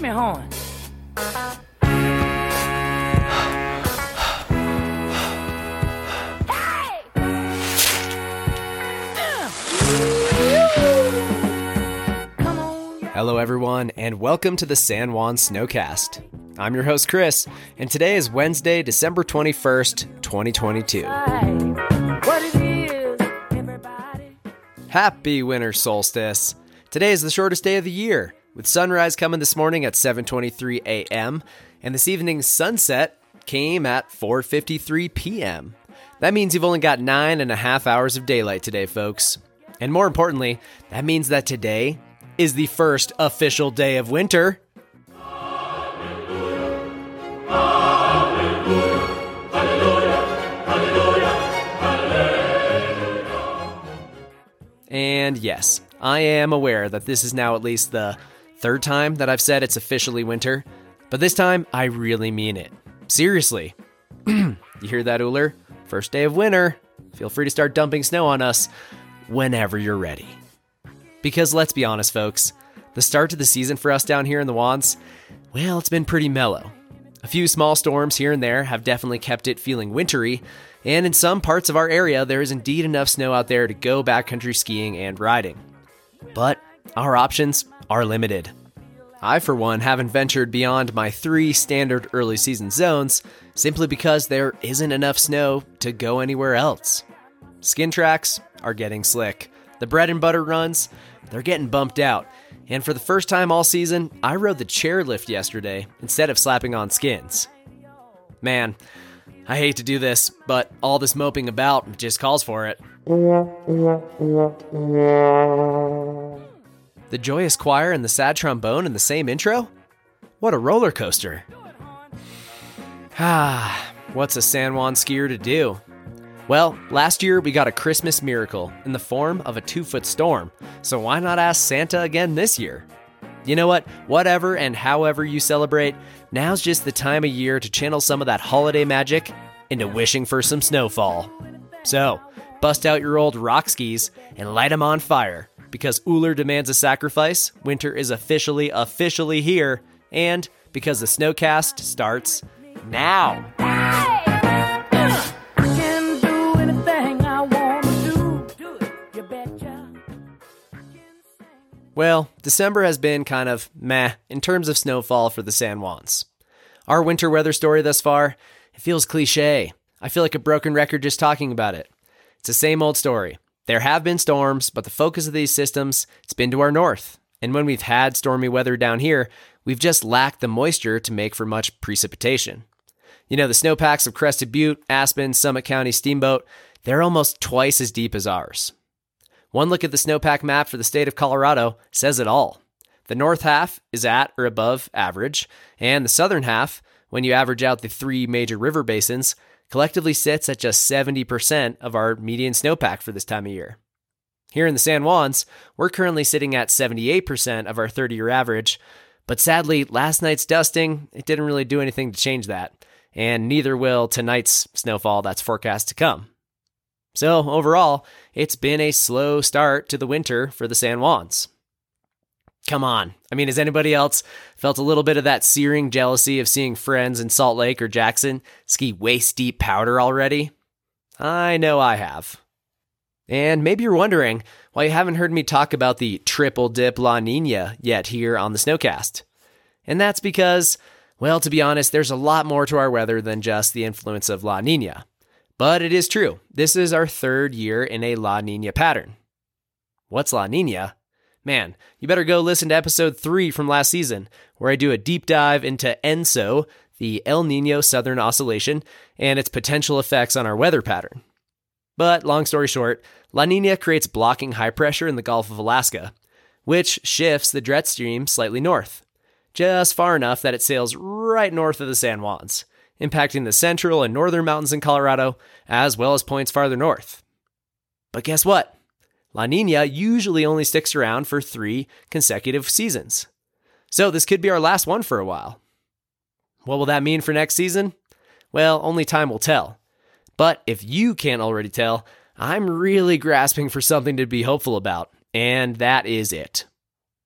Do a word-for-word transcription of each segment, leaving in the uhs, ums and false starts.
me horn. Hello everyone, and welcome to the San Juan Snowcast. I'm your host Chris, and today is Wednesday, December twenty-first, twenty twenty-two. Happy winter solstice! Today is the shortest day of the year, with sunrise coming this morning at seven twenty-three a.m., and this evening's sunset came at four fifty-three p.m. That means you've only got nine and a half hours of daylight today, folks. And more importantly, that means that today is the first official day of winter. And yes, I am aware that this is now at least the third time that I've said it's officially winter, but this time I really mean it. Seriously. You hear that, Uller? First day of winter. Feel free to start dumping snow on us whenever you're ready. Because let's be honest, folks, the start to the season for us down here in the Juans, well, it's been pretty mellow. A few small storms here and there have definitely kept it feeling wintry, and in some parts of our area, there is indeed enough snow out there to go backcountry skiing and riding. But our options are limited. I, for one, haven't ventured beyond my three standard early season zones simply because there isn't enough snow to go anywhere else. Skin tracks are getting slick. The bread and butter runs, they're getting bumped out. And for the first time all season, I rode the chairlift yesterday instead of slapping on skins. Man, I hate to do this, but all this moping about just calls for it. The joyous choir and the sad trombone in the same intro? What a roller coaster. Ah, what's a San Juan skier to do? Well, last year we got a Christmas miracle in the form of a two-foot storm, so why not ask Santa again this year? You know what? Whatever and however you celebrate, now's just the time of year to channel some of that holiday magic into wishing for some snowfall. So, bust out your old rock skis and light them on fire, because Uller demands a sacrifice, winter is officially, officially here, and because the Snowcast starts now. Well, December has been kind of meh in terms of snowfall for the San Juans. Our winter weather story thus far, it feels cliche. I feel like a broken record just talking about it. It's the same old story. There have been storms, but the focus of these systems, it's been to our north. And when we've had stormy weather down here, we've just lacked the moisture to make for much precipitation. You know, the snowpacks of Crested Butte, Aspen, Summit County, Steamboat, they're almost twice as deep as ours. One look at the snowpack map for the state of Colorado says it all. The north half is at or above average, and the southern half, when you average out the three major river basins, collectively sits at just seventy percent of our median snowpack for this time of year. Here in the San Juans, we're currently sitting at seventy-eight percent of our thirty-year average, but sadly, last night's dusting, it didn't really do anything to change that, and neither will tonight's snowfall that's forecast to come. So, overall, it's been a slow start to the winter for the San Juans. Come on. I mean, has anybody else felt a little bit of that searing jealousy of seeing friends in Salt Lake or Jackson ski waist-deep powder already? I know I have. And maybe you're wondering why you haven't heard me talk about the triple dip La Nina yet here on the Snowcast. And that's because, well, to be honest, there's a lot more to our weather than just the influence of La Nina. But it is true. This is our third year in a La Nina pattern. What's La Nina? Man, you better go listen to episode three from last season, where I do a deep dive into ENSO, the El Nino Southern Oscillation, and its potential effects on our weather pattern. But long story short, La Nina creates blocking high pressure in the Gulf of Alaska, which shifts the jet stream slightly north, just far enough that it sails right north of the San Juans, impacting the central and northern mountains in Colorado, as well as points farther north. But guess what? La Nina usually only sticks around for three consecutive seasons. So this could be our last one for a while. What will that mean for next season? Well, only time will tell. But if you can't already tell, I'm really grasping for something to be hopeful about, and that is it.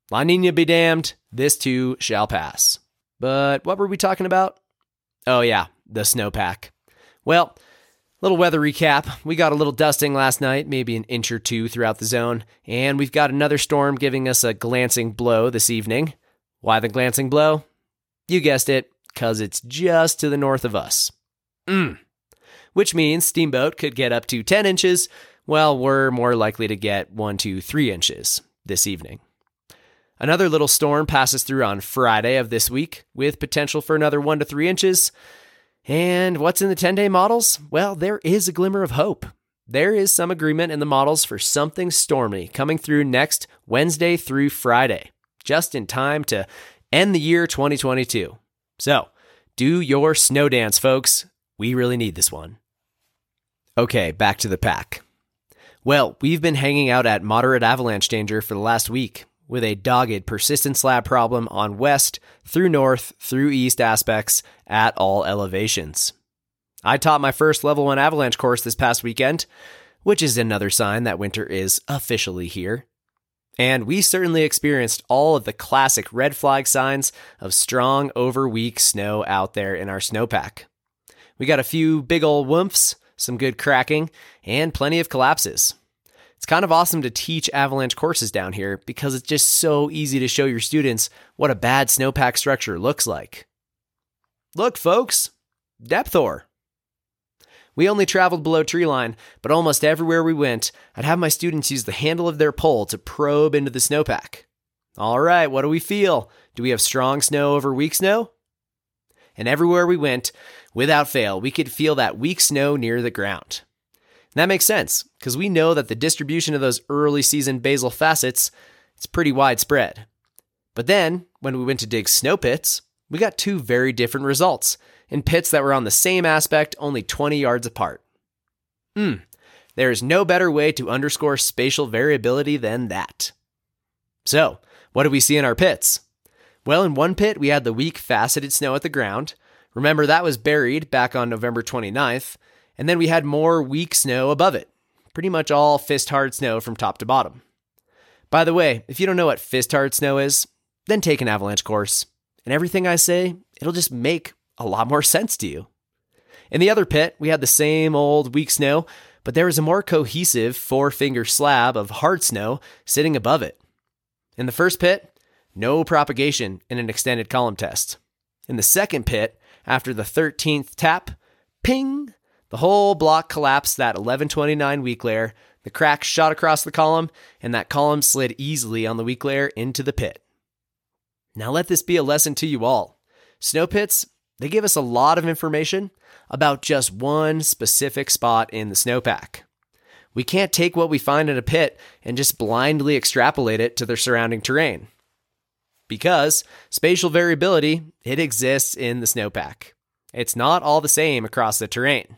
La Nina be damned, this too shall pass. But what were we talking about? Oh yeah, the snowpack. Well, little weather recap. We got a little dusting last night, maybe an inch or two throughout the zone, and we've got another storm giving us a glancing blow this evening. Why the glancing blow? You guessed it, because it's just to the north of us. Mm. Which means Steamboat could get up to ten inches, while we're more likely to get one to three inches this evening. Another little storm passes through on Friday of this week, with potential for another one to three inches. And what's in the ten-day models? Well, there is a glimmer of hope. There is some agreement in the models for something stormy coming through next Wednesday through Friday, just in time to end the year twenty twenty-two. So, do your snow dance, folks. We really need this one. Okay, back to the pack. Well, we've been hanging out at moderate avalanche danger for the last week, with a dogged persistent slab problem on west, through north, through east aspects at all elevations. I taught my first level one avalanche course this past weekend, which is another sign that winter is officially here. And we certainly experienced all of the classic red flag signs of strong over weak snow out there in our snowpack. We got a few big ol' whoomph, some good cracking, and plenty of collapses. It's kind of awesome to teach avalanche courses down here because it's just so easy to show your students what a bad snowpack structure looks like. Look, folks, Depthor. We only traveled below treeline, but almost everywhere we went, I'd have my students use the handle of their pole to probe into the snowpack. All right, what do we feel? Do we have strong snow over weak snow? And everywhere we went, without fail, we could feel that weak snow near the ground. And that makes sense, because we know that the distribution of those early season basal facets is pretty widespread. But then, when we went to dig snow pits, we got two very different results, in pits that were on the same aspect only twenty yards apart. Hmm, there is no better way to underscore spatial variability than that. So, what did we see in our pits? Well, in one pit, we had the weak faceted snow at the ground. Remember, that was buried back on November twenty-ninth. And then we had more weak snow above it. Pretty much all fist-hard snow from top to bottom. By the way, if you don't know what fist-hard snow is, then take an avalanche course. And everything I say, it'll just make a lot more sense to you. In the other pit, we had the same old weak snow, but there was a more cohesive four-finger slab of hard snow sitting above it. In the first pit, no propagation in an extended column test. In the second pit, after the thirteenth tap, ping! The whole block collapsed that eleven twenty-nine weak layer, the crack shot across the column, and that column slid easily on the weak layer into the pit. Now let this be a lesson to you all. Snow pits, they give us a lot of information about just one specific spot in the snowpack. We can't take what we find in a pit and just blindly extrapolate it to their surrounding terrain. Because spatial variability, it exists in the snowpack. It's not all the same across the terrain.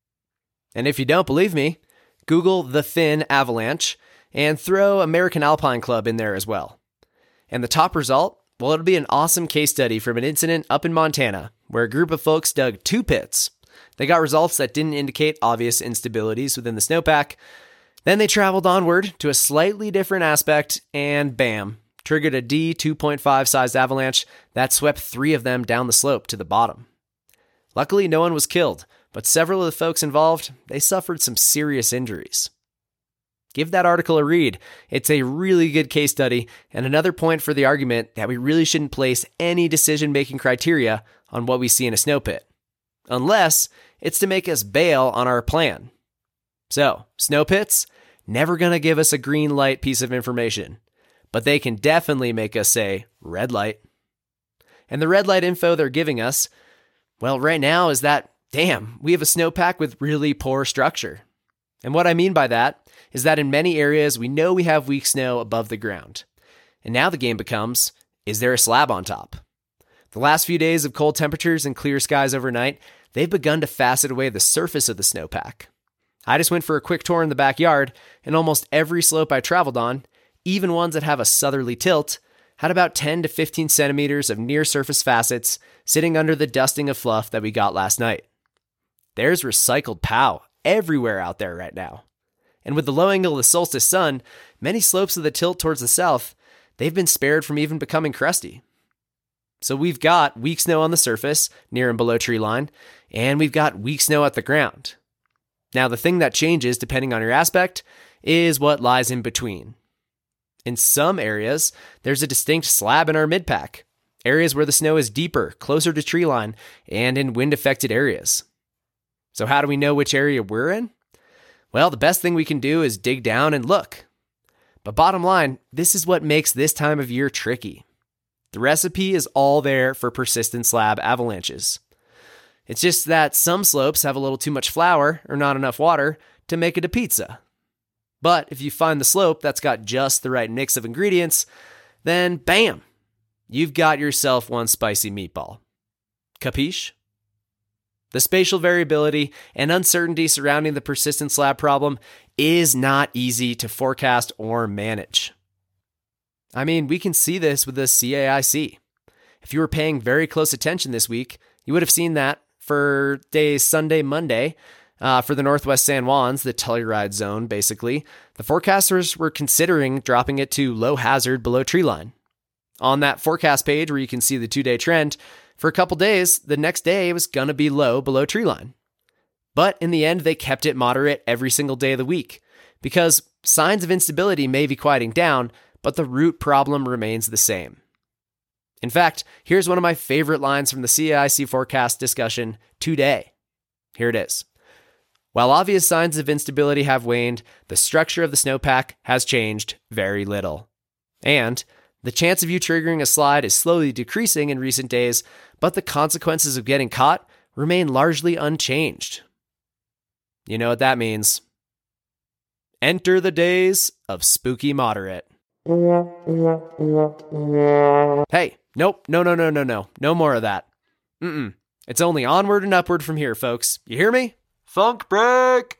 And if you don't believe me, Google the thin avalanche and throw American Alpine Club in there as well. And the top result, well, it'll be an awesome case study from an incident up in Montana where a group of folks dug two pits. They got results that didn't indicate obvious instabilities within the snowpack. Then they traveled onward to a slightly different aspect and bam, triggered a D two point five sized avalanche that swept three of them down the slope to the bottom. Luckily, no one was killed, but several of the folks involved, they suffered some serious injuries. Give that article a read. It's a really good case study and another point for the argument that we really shouldn't place any decision-making criteria on what we see in a snow pit, unless it's to make us bail on our plan. So, snow pits, never gonna give us a green light piece of information, but they can definitely make us say red light. And the red light info they're giving us, well, right now is that, damn, we have a snowpack with really poor structure. And what I mean by that is that in many areas, we know we have weak snow above the ground. And now the game becomes, is there a slab on top? The last few days of cold temperatures and clear skies overnight, they've begun to facet away the surface of the snowpack. I just went for a quick tour in the backyard, and almost every slope I traveled on, even ones that have a southerly tilt, had about ten to fifteen centimeters of near-surface facets sitting under the dusting of fluff that we got last night. There's recycled P O W everywhere out there right now. And with the low angle of the solstice sun, many slopes of the tilt towards the south, they've been spared from even becoming crusty. So we've got weak snow on the surface, near and below tree line, and we've got weak snow at the ground. Now, the thing that changes depending on your aspect is what lies in between. In some areas, there's a distinct slab in our midpack, areas where the snow is deeper, closer to tree line, and in wind-affected areas. So how do we know which area we're in? Well, the best thing we can do is dig down and look. But bottom line, this is what makes this time of year tricky. The recipe is all there for persistent slab avalanches. It's just that some slopes have a little too much flour or not enough water to make it a pizza. But if you find the slope that's got just the right mix of ingredients, then bam, you've got yourself one spicy meatball. Capiche? The spatial variability and uncertainty surrounding the persistent slab problem is not easy to forecast or manage. I mean, we can see this with the C A I C. If you were paying very close attention this week, you would have seen that for days Sunday, Monday, uh, for the Northwest San Juans, the Telluride zone, basically, the forecasters were considering dropping it to low hazard below tree line. On that forecast page where you can see the two-day trend, for a couple days, the next day was going to be low below tree line. But in the end, they kept it moderate every single day of the week because signs of instability may be quieting down, but the root problem remains the same. In fact, here's one of my favorite lines from the C A I C forecast discussion today. Here it is. While obvious signs of instability have waned, the structure of the snowpack has changed very little. And the chance of you triggering a slide is slowly decreasing in recent days, but the consequences of getting caught remain largely unchanged. You know what that means. Enter the days of spooky moderate. Hey, nope, no, no, no, no, no. No more of that. Mm-mm. It's only onward and upward from here, folks. You hear me? Funk break!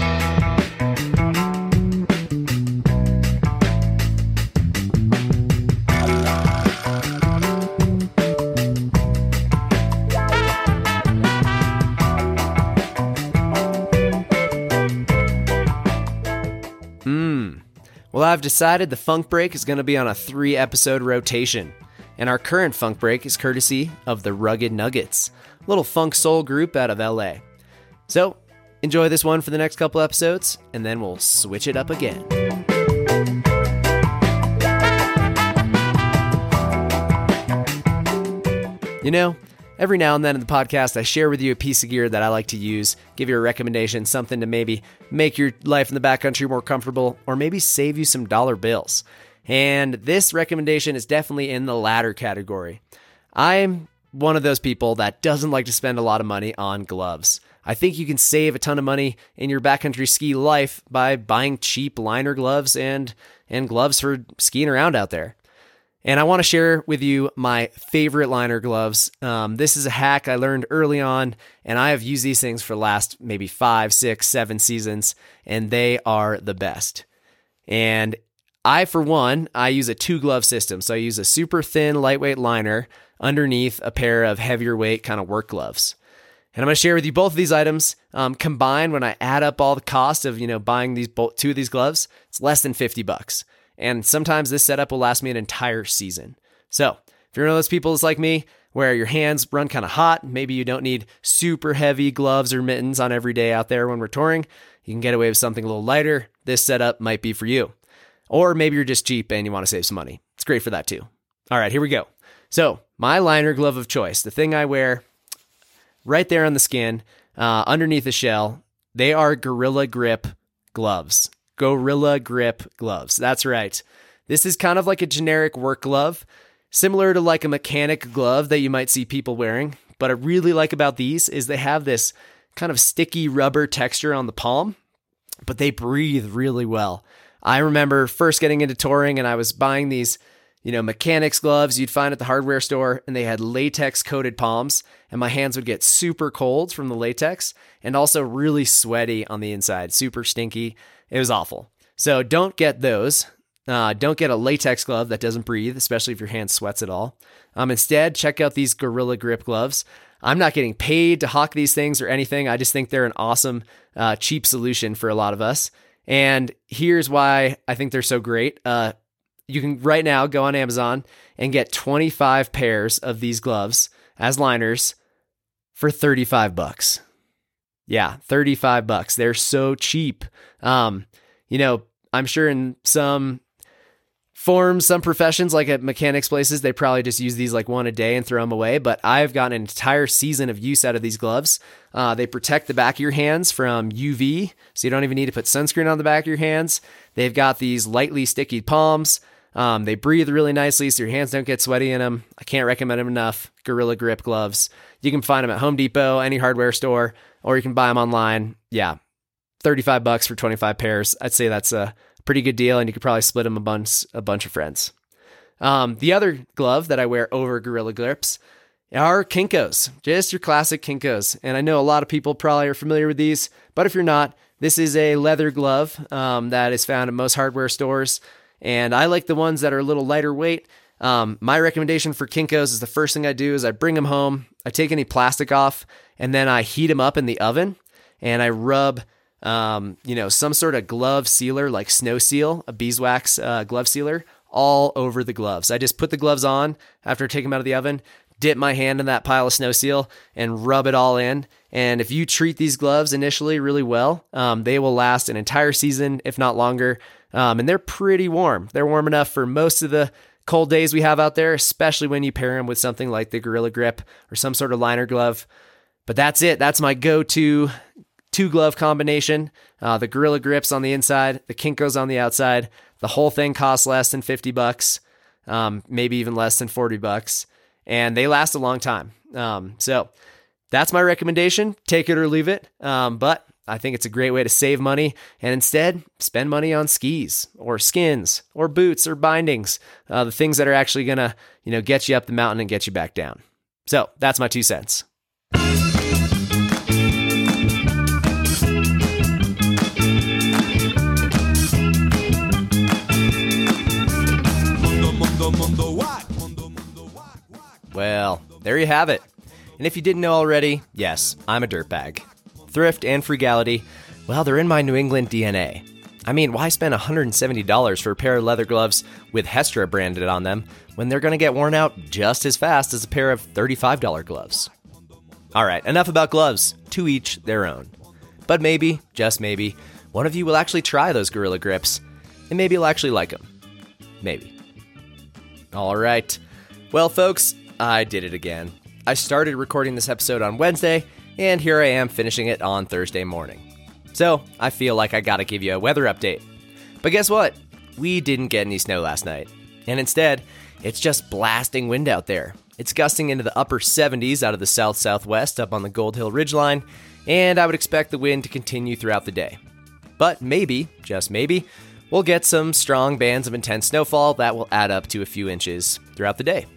Well, I've decided the Funk Break is going to be on a three-episode rotation, and our current Funk Break is courtesy of the Rugged Nuggets, a little funk soul group out of L A. So, enjoy this one for the next couple episodes, and then we'll switch it up again. You know, every now and then in the podcast, I share with you a piece of gear that I like to use, give you a recommendation, something to maybe make your life in the backcountry more comfortable, or maybe save you some dollar bills. And this recommendation is definitely in the latter category. I'm one of those people that doesn't like to spend a lot of money on gloves. I think you can save a ton of money in your backcountry ski life by buying cheap liner gloves and, and gloves for skiing around out there. And I want to share with you my favorite liner gloves. Um, this is a hack I learned early on, and I have used these things for the last maybe five, six, seven seasons, and they are the best. And I, for one, I use a two-glove system. So I use a super thin, lightweight liner underneath a pair of heavier weight kind of work gloves. And I'm going to share with you both of these items. Um, combined, when I add up all the cost of, you know, buying these both, two of these gloves, it's less than fifty bucks. And sometimes this setup will last me an entire season. So if you're one of those people that's like me, where your hands run kind of hot, maybe you don't need super heavy gloves or mittens on every day out there when we're touring, you can get away with something a little lighter. This setup might be for you. Or maybe you're just cheap and you want to save some money. It's great for that too. All right, here we go. So my liner glove of choice, the thing I wear right there on the skin, uh, underneath the shell, they are Gorilla Grip gloves. Gorilla Grip gloves. That's right. This is kind of like a generic work glove, similar to like a mechanic glove that you might see people wearing. But I really like about these is they have this kind of sticky rubber texture on the palm, but they breathe really well. I remember first getting into touring and I was buying these, you know, mechanics gloves you'd find at the hardware store, and they had latex coated palms, and my hands would get super cold from the latex and also really sweaty on the inside, super stinky. It was awful. So don't get those. Uh, don't get a latex glove that doesn't breathe, especially if your hand sweats at all. Um, instead, check out these Gorilla Grip gloves. I'm not getting paid to hawk these things or anything. I just think they're an awesome, uh, cheap solution for a lot of us. And here's why I think they're so great. Uh, you can right now go on Amazon and get twenty-five pairs of these gloves as liners for thirty-five bucks. Yeah, thirty-five bucks. They're so cheap. Um, you know, I'm sure in some forms, some professions, like at mechanics places, they probably just use these like one a day and throw them away. But I've gotten an entire season of use out of these gloves. Uh, they protect the back of your hands from U V, so you don't even need to put sunscreen on the back of your hands. They've got these lightly sticky palms. Um, they breathe really nicely, so your hands don't get sweaty in them. I can't recommend them enough. Gorilla Grip gloves. You can find them at Home Depot, any hardware store, or you can buy them online. Yeah, thirty-five bucks for twenty-five pairs. I'd say that's a pretty good deal, and you could probably split them a bunch, a bunch of friends. Um, the other glove that I wear over Gorilla Grips are Kinkos, just your classic Kinkos. And I know a lot of people probably are familiar with these, but if you're not, this is a leather glove um, that is found in most hardware stores. And I like the ones that are a little lighter weight. Um, my recommendation for Kinkos is the first thing I do is I bring them home, I take any plastic off, and then I heat them up in the oven, and I rub, um, you know, some sort of glove sealer like Snow Seal, a beeswax uh, glove sealer, all over the gloves. I just put the gloves on after taking them out of the oven, dip my hand in that pile of Snow Seal, and rub it all in. And if you treat these gloves initially really well, um, they will last an entire season, if not longer. Um, and they're pretty warm. They're warm enough for most of the cold days we have out there, especially when you pair them with something like the Gorilla Grip or some sort of liner glove. But that's it. That's my go-to two glove combination. Uh, the Gorilla Grips on the inside, the Kinkos on the outside. The whole thing costs less than fifty bucks, um, maybe even less than forty bucks. And they last a long time. Um, so that's my recommendation. Take it or leave it. Um, but I think it's a great way to save money and instead spend money on skis or skins or boots or bindings, uh, the things that are actually going to, you know, get you up the mountain and get you back down. So that's my two cents. Well, there you have it. And if you didn't know already, yes, I'm a dirtbag. Thrift and frugality, well, they're in my New England D N A. I mean, why spend one hundred seventy dollars for a pair of leather gloves with Hestra branded on them when they're going to get worn out just as fast as a pair of thirty-five dollars gloves? All right, enough about gloves. To each their own. But maybe, just maybe, one of you will actually try those Gorilla Grips, and maybe you'll actually like them. Maybe. All right. Well, folks, I did it again. I started recording this episode on Wednesday, and here I am finishing it on Thursday morning. So, I feel like I gotta give you a weather update. But guess what? We didn't get any snow last night. And instead, it's just blasting wind out there. It's gusting into the upper seventies out of the south-southwest up on the Gold Hill Ridgeline, and I would expect the wind to continue throughout the day. But maybe, just maybe, we'll get some strong bands of intense snowfall that will add up to a few inches throughout the day.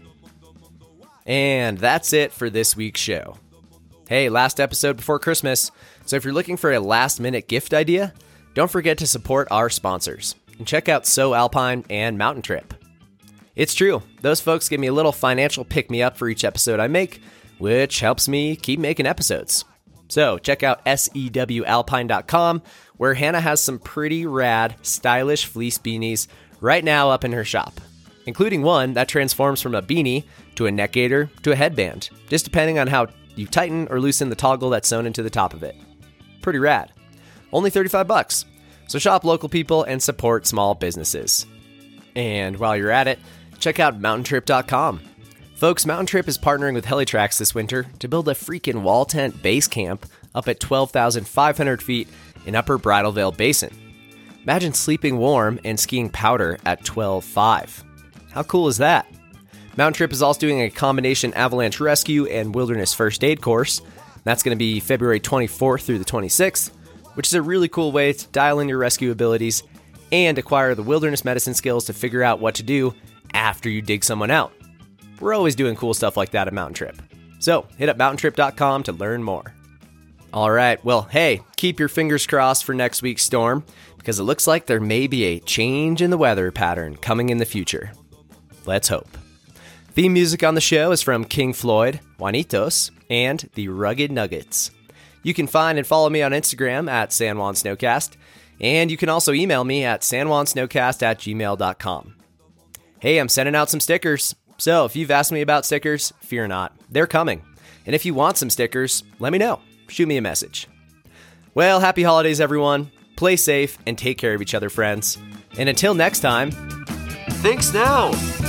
And that's it for this week's show. Hey, last episode before Christmas, so if you're looking for a last-minute gift idea, don't forget to support our sponsors and check out So Alpine and Mountain Trip. It's true, those folks give me a little financial pick-me-up for each episode I make, which helps me keep making episodes. So check out sew alpine dot com, where Hannah has some pretty rad, stylish fleece beanies right now up in her shop, including one that transforms from a beanie to a neck gaiter to a headband, just depending on how you tighten or loosen the toggle that's sewn into the top of it. Pretty rad. Only thirty-five bucks. So shop local people and support small businesses. And while you're at it, check out mountain trip dot com. Folks, Mountain Trip is partnering with Helitrax this winter to build a freaking wall tent base camp up at twelve thousand five hundred feet in Upper Bridalveil Basin. Imagine sleeping warm and skiing powder at twelve five. How cool is that? Mountain Trip is also doing a combination avalanche rescue and wilderness first aid course. That's going to be February twenty-fourth through the twenty-sixth, which is a really cool way to dial in your rescue abilities and acquire the wilderness medicine skills to figure out what to do after you dig someone out. We're always doing cool stuff like that at Mountain Trip. So hit up mountain trip dot com to learn more. All right, well, hey, keep your fingers crossed for next week's storm, because it looks like there may be a change in the weather pattern coming in the future. Let's hope. Theme music on the show is from King Floyd, Juanitos, and the Rugged Nuggets. You can find and follow me on Instagram at San Juan Snowcast, and you can also email me at san juan snowcast at gmail dot com. Hey, I'm sending out some stickers. So if you've asked me about stickers, fear not. They're coming. And if you want some stickers, let me know. Shoot me a message. Well, happy holidays, everyone. Play safe and take care of each other, friends. And until next time, thanks now.